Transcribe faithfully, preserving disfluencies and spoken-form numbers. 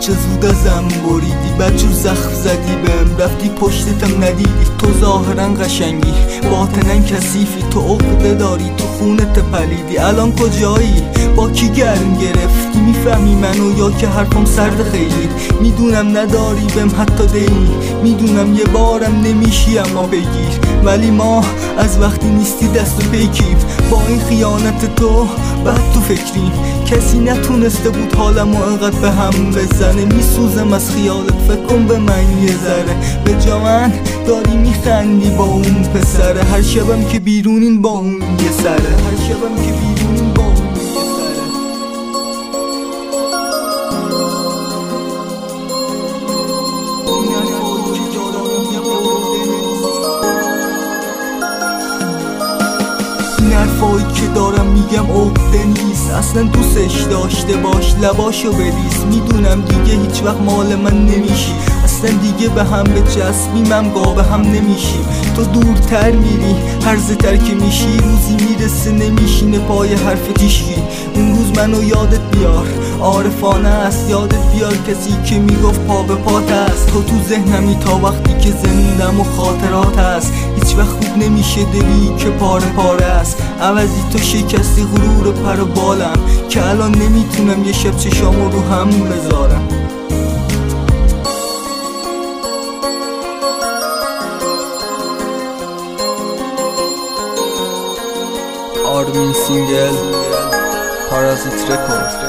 چه زود ازم بریدی، بدجور زخم زدی بهم، رفتی پشتتم ندیدی. تو ظاهرا قشنگی باطنا کثیفی، تو عقده داری تو خونت پلیدی. الان کجایی؟ با کی گرم گرفتی؟ میفهمی منو یا که حرفم سرد خیلی؟ میدونم نداری بهم حتی دیلی، میدونم یه بارم نمیشی اما بگیر، ولی ما از وقتی نیستی دست و پیکیم. با این خیانت تو بعد تو فکریم، کسی نتونسته بود حالمو انقدر به هم بزنه. میسوزم از خیالت، فکر کن به من یه ذره، به جا من داری میخندی با اون پسره. هر شبم که بیرونین با اون یه سره، هر شبم که بیرونین با اون یه سره. این حرفایی که دارم میگم عقده نیست، این حرفایی که دارم میگم عقده نیست. اصلا دوستش داشته باش، لباشو بلیس. میدونم دیگه هیچ وقت مال من نمیشی، اصلا دیگه به هم بچسبیم هم قابه هم نمیشیم. تو دورتر میری هرزتر که میشی، روزی میرسه نمیشینه پای حرف تیشکی. اون روز منو یادت بیار، عارفانه است، یادت بیار کسی که میگفت پا به پات است. تو تو ذهنمی تا وقتی که زندم و خاطرات است. هیچ وقت خوب نمیشه دلی که پاره پاره است، عوضی تو شکستی غرور پر و بالم، که الان نمیتونم یه شب چشامو رو هم بذارم. آرمین سینگل، پارازیت رکورد.